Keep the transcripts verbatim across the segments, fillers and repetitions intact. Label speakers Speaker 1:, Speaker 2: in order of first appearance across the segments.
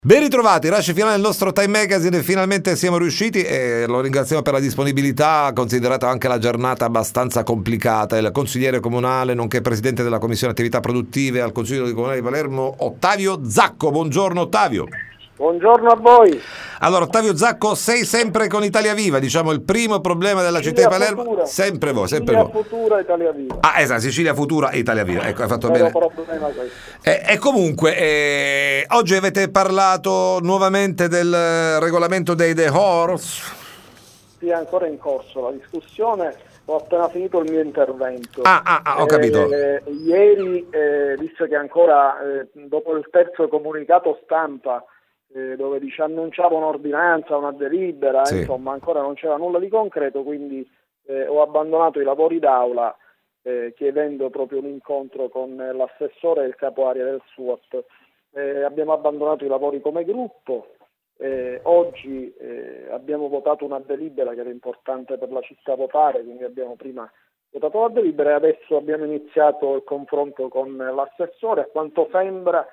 Speaker 1: Ben ritrovati, Rush finale del nostro Time Magazine, finalmente siamo riusciti e lo ringraziamo per la disponibilità, considerata anche la giornata abbastanza complicata. Il consigliere comunale, nonché presidente della Commissione Attività Produttive al Consiglio Comunale di Palermo, Ottavio Zacco. Buongiorno Ottavio.
Speaker 2: Buongiorno a voi.
Speaker 1: Allora Ottavio Zacco, sei sempre con Italia Viva, diciamo il primo problema della
Speaker 2: Sicilia
Speaker 1: città di Palermo.
Speaker 2: Futura.
Speaker 1: Sempre voi, sempre
Speaker 2: Sicilia
Speaker 1: voi.
Speaker 2: Futura, Italia Viva.
Speaker 1: Ah, esatto, Sicilia Futura e Italia Viva. Ecco, hai fatto
Speaker 2: Vero
Speaker 1: bene.
Speaker 2: problema questo.
Speaker 1: E, e comunque, eh, oggi avete parlato nuovamente del regolamento dei The Horse.
Speaker 2: Sì, è ancora in corso la discussione. Ho appena finito il mio intervento.
Speaker 1: Ah, ah, ah ho capito.
Speaker 2: Eh, ieri, eh, visto che ancora eh, dopo il terzo comunicato stampa, eh, dove dice annunciava un'ordinanza, una delibera,
Speaker 1: Sì.
Speaker 2: insomma ancora non c'era nulla di concreto, quindi eh, ho abbandonato i lavori d'aula eh, chiedendo proprio un incontro con l'assessore e il capo area del S U A P. Eh, abbiamo abbandonato i lavori come gruppo. Eh, oggi eh, abbiamo votato una delibera che era importante per la città votare, quindi abbiamo prima votato la delibera e adesso abbiamo iniziato il confronto con l'assessore. A quanto sembra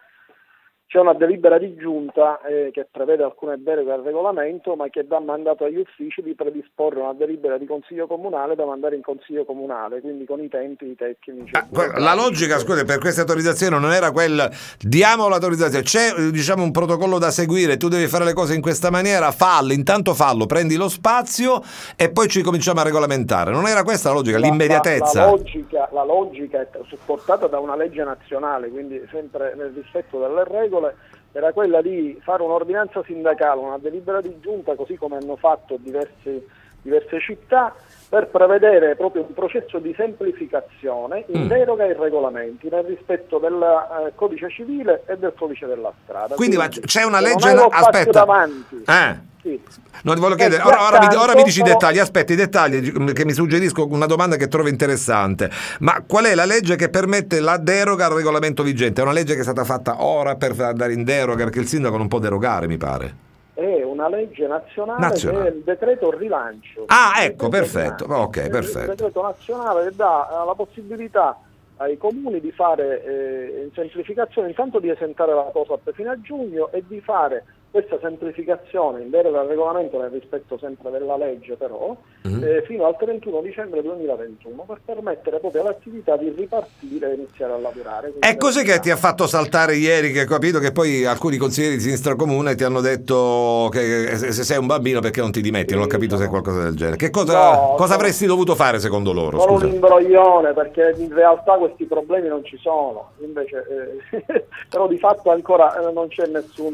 Speaker 2: c'è una delibera di giunta eh, che prevede alcune deroghe al regolamento, ma che dà mandato agli uffici di predisporre una delibera di consiglio comunale da mandare in consiglio comunale, quindi con i tempi, i tecnici.
Speaker 1: Ah, la logica, scusa, per questa autorizzazione non era quella, diamo l'autorizzazione, c'è diciamo un protocollo da seguire, tu devi fare le cose in questa maniera, fallo, intanto fallo, prendi lo spazio e poi ci cominciamo a regolamentare. Non era questa la logica,
Speaker 2: La,
Speaker 1: l'immediatezza?
Speaker 2: La, la, logica, la logica è supportata da una legge nazionale, quindi sempre nel rispetto delle regole, era quella di fare un'ordinanza sindacale, una delibera di giunta, così come hanno fatto diverse, diverse città, per prevedere proprio un processo di semplificazione in
Speaker 1: Mm.
Speaker 2: deroga ai regolamenti, nel rispetto del eh, codice civile e del codice della strada.
Speaker 1: Quindi, ma
Speaker 2: Quindi,
Speaker 1: c'è una
Speaker 2: se
Speaker 1: legge,
Speaker 2: non hai lo spazio
Speaker 1: aspetta,
Speaker 2: davanti,
Speaker 1: eh.
Speaker 2: sì.
Speaker 1: No, ti voglio
Speaker 2: E
Speaker 1: chiedere, ora, ora, mi, ora mi dici i
Speaker 2: però-
Speaker 1: dettagli, aspetti i dettagli che mi suggerisco una domanda che trovo interessante. Ma qual è la legge che permette la deroga al regolamento vigente? È una legge che è stata fatta ora per andare in deroga, perché il sindaco non può derogare, mi pare.
Speaker 2: È una legge nazionale,
Speaker 1: Nazionale.
Speaker 2: che è il decreto rilancio.
Speaker 1: Ah,
Speaker 2: Il
Speaker 1: ecco,
Speaker 2: decreto
Speaker 1: perfetto.
Speaker 2: rilancio.
Speaker 1: Ok,
Speaker 2: Il
Speaker 1: perfetto.
Speaker 2: decreto nazionale che dà eh, la possibilità ai comuni di fare eh, in semplificazione, intanto di esentare la TOSAP fino a giugno e di fare questa semplificazione in deroga al regolamento nel rispetto sempre della legge però
Speaker 1: Mhm.
Speaker 2: eh, fino al trentuno dicembre duemilaventuno, per permettere proprio all'attività di ripartire e iniziare a lavorare.
Speaker 1: E cos'è che ti ha fatto saltare ieri, che ho capito che poi alcuni consiglieri di sinistra comune ti hanno detto che se se sei un bambino perché non ti dimetti? Non ho capito se è qualcosa del genere. Che cosa,
Speaker 2: No,
Speaker 1: cosa
Speaker 2: no.
Speaker 1: avresti dovuto fare secondo loro?
Speaker 2: Sono
Speaker 1: Scusa.
Speaker 2: un imbroglione, perché in realtà questi problemi non ci sono, invece eh, però di fatto ancora eh, non c'è nessun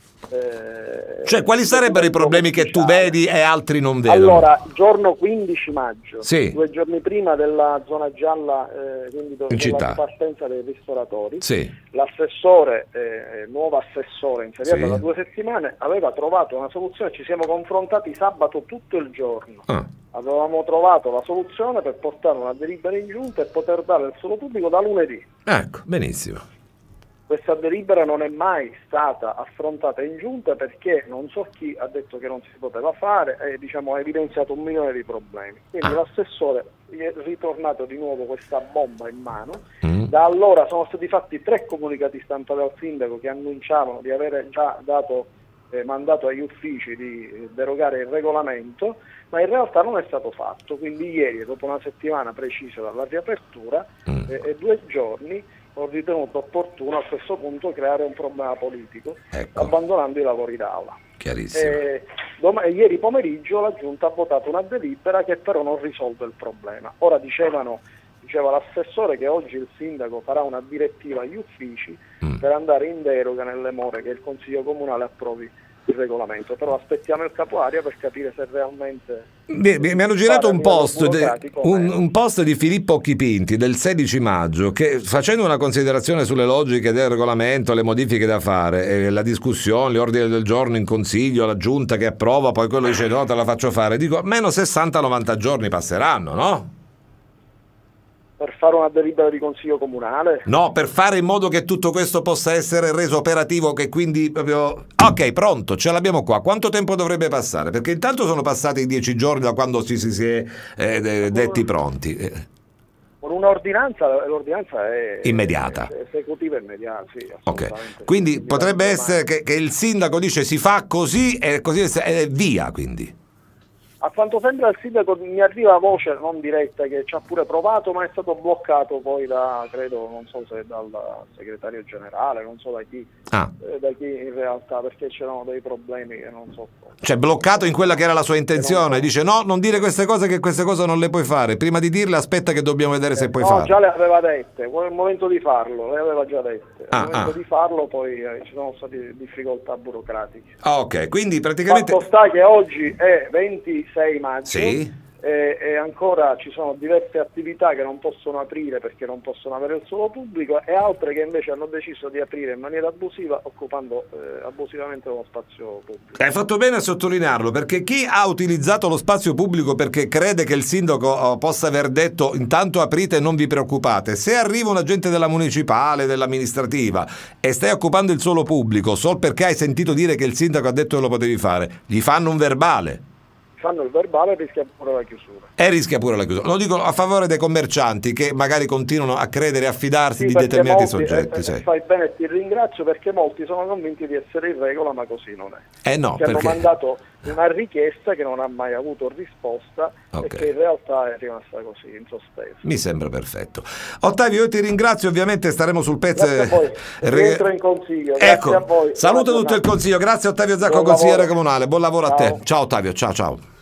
Speaker 2: eh,
Speaker 1: Cioè, quali sarebbero i problemi che tu
Speaker 2: ufficiale.
Speaker 1: vedi e altri non vedono?
Speaker 2: Allora, giorno quindici maggio,
Speaker 1: Sì.
Speaker 2: due giorni prima della zona gialla, eh, quindi do-
Speaker 1: In
Speaker 2: della
Speaker 1: città.
Speaker 2: partenza dei ristoratori,
Speaker 1: Sì.
Speaker 2: l'assessore, eh, nuovo assessore insediato
Speaker 1: Sì.
Speaker 2: da due settimane, aveva trovato una soluzione. Ci siamo confrontati sabato tutto il giorno.
Speaker 1: Ah.
Speaker 2: Avevamo trovato la soluzione per portare una delibera in giunta e poter dare il suolo pubblico da lunedì.
Speaker 1: Ecco, benissimo.
Speaker 2: Questa delibera non è mai stata affrontata in giunta perché non so chi ha detto che non si poteva fare e diciamo, ha evidenziato un milione di problemi. Quindi
Speaker 1: Ah.
Speaker 2: l'assessore gli è ritornato di nuovo questa bomba in mano.
Speaker 1: Mm.
Speaker 2: Da allora sono stati fatti tre comunicati stampa dal sindaco che annunciavano di avere già dato eh, mandato agli uffici di eh, derogare il regolamento, ma in realtà non è stato fatto. Quindi ieri, dopo una settimana precisa dalla riapertura
Speaker 1: Mm.
Speaker 2: eh, e due giorni, ho ritenuto opportuno a questo punto creare un problema politico,
Speaker 1: Ecco.
Speaker 2: abbandonando i lavori d'aula.
Speaker 1: Chiarissimo.
Speaker 2: Eh, dom- ieri pomeriggio la Giunta ha votato una delibera che però non risolve il problema. Ora dicevano, diceva l'assessore che oggi il sindaco farà una direttiva agli uffici
Speaker 1: Mm.
Speaker 2: per andare in deroga nelle more che il Consiglio Comunale approvi il regolamento, però aspettiamo il capo area per capire se realmente
Speaker 1: Mi, mi- mi hanno girato un post, de-
Speaker 2: burocratico,
Speaker 1: un,
Speaker 2: eh.
Speaker 1: un post di Filippo Chipinti del sedici maggio che, facendo una considerazione sulle logiche del regolamento, le modifiche da fare, e la discussione, gli ordini del giorno in consiglio, la giunta che approva, poi quello dice no, te la faccio fare, dico meno sessanta novanta giorni passeranno, no?
Speaker 2: per fare una delibera di Consiglio Comunale.
Speaker 1: No, per fare in modo che tutto questo possa essere reso operativo, che quindi proprio... Ok, pronto, ce l'abbiamo qua. Quanto tempo dovrebbe passare? Perché intanto sono passati dieci giorni da quando ci si, si è eh, de- detti pronti. Eh,
Speaker 2: Con un'ordinanza, l'ordinanza è
Speaker 1: immediata,
Speaker 2: è esecutiva immediata, sì,
Speaker 1: ok. Quindi potrebbe essere che, che il sindaco dice si fa così e così è via, quindi.
Speaker 2: A quanto sembra il sindaco, mi arriva voce non diretta che ci ha pure provato, ma è stato bloccato poi da, credo, non so se dal segretario generale, non so da chi,
Speaker 1: ah.
Speaker 2: eh, da chi in realtà, perché c'erano dei problemi che non so.
Speaker 1: Cioè bloccato in quella che era la sua intenzione,
Speaker 2: so.
Speaker 1: Dice no, non dire queste cose, che queste cose non le puoi fare, prima di dirle aspetta che dobbiamo vedere eh, se puoi
Speaker 2: no,
Speaker 1: farle.
Speaker 2: No, già le aveva dette, è il momento di farlo, le aveva già dette,
Speaker 1: ah,
Speaker 2: il momento
Speaker 1: ah.
Speaker 2: di farlo poi eh, ci sono state difficoltà burocratiche.
Speaker 1: Ah, ok, quindi praticamente...
Speaker 2: Fatto sta che oggi è ventisei maggio.
Speaker 1: Sì.
Speaker 2: E, e ancora ci sono diverse attività che non possono aprire perché non possono avere il suolo pubblico e altre che invece hanno deciso di aprire in maniera abusiva, occupando eh, abusivamente lo spazio pubblico.
Speaker 1: Hai fatto bene a sottolinearlo, perché chi ha utilizzato lo spazio pubblico perché crede che il sindaco oh, possa aver detto intanto aprite e non vi preoccupate, se arriva un agente della municipale, dell'amministrativa e stai occupando il suolo pubblico solo perché hai sentito dire che il sindaco ha detto che lo potevi fare, gli fanno un verbale.
Speaker 2: Fanno il verbale e rischia pure la chiusura.
Speaker 1: E rischia pure la chiusura. Lo dico a favore dei commercianti che magari continuano a credere e a fidarsi
Speaker 2: sì,
Speaker 1: di determinati
Speaker 2: molti,
Speaker 1: soggetti.
Speaker 2: Eh,
Speaker 1: sì.
Speaker 2: Fai bene e ti ringrazio perché molti sono convinti di essere in regola, ma così non è.
Speaker 1: Eh no,
Speaker 2: che
Speaker 1: perché...
Speaker 2: hanno mandato una richiesta che non ha mai avuto risposta okay. e che in realtà è rimasta così in sospeso.
Speaker 1: Mi sembra perfetto. Ottavio, io ti ringrazio, ovviamente staremo sul pezzo.
Speaker 2: Grazie a voi. Rientro in consiglio.
Speaker 1: Ecco,
Speaker 2: Grazie a voi.
Speaker 1: saluto tutto il consiglio. Grazie Ottavio Zacco,
Speaker 2: Buon
Speaker 1: consigliere
Speaker 2: lavoro.
Speaker 1: comunale. Buon lavoro
Speaker 2: Ciao.
Speaker 1: a te. Ciao Ottavio, ciao ciao.